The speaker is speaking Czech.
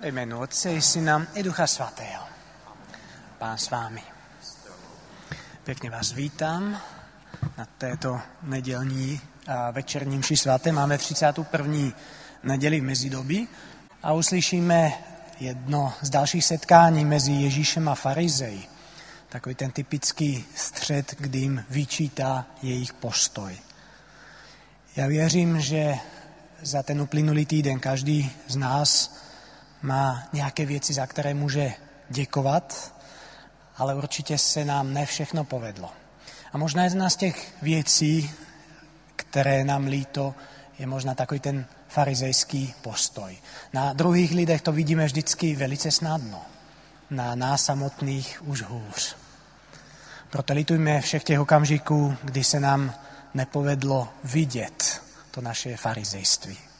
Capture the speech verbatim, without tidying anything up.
Ve jménu Otce i Syna i Ducha Svatého. Pán s vámi. Pěkně vás vítám na této nedělní a večerní mši svaté. Máme třicátou první neděli v mezidobí a uslyšíme jedno z dalších setkání mezi Ježíšem a farizeji. Takový ten typický střet, kdy jim vyčítá jejich postoj. Já věřím, že za ten uplynulý týden každý z nás má nějaké věci, za které může děkovat, ale určitě se nám ne všechno povedlo. A možná jedna z těch věcí, které nám líto, je možná takový ten farizejský postoj. Na druhých lidech to vidíme vždycky velice snadno, na nás samotných už hůř. Proto litujme všech těch okamžiků, kdy se nám nepovedlo vidět to naše farizejství.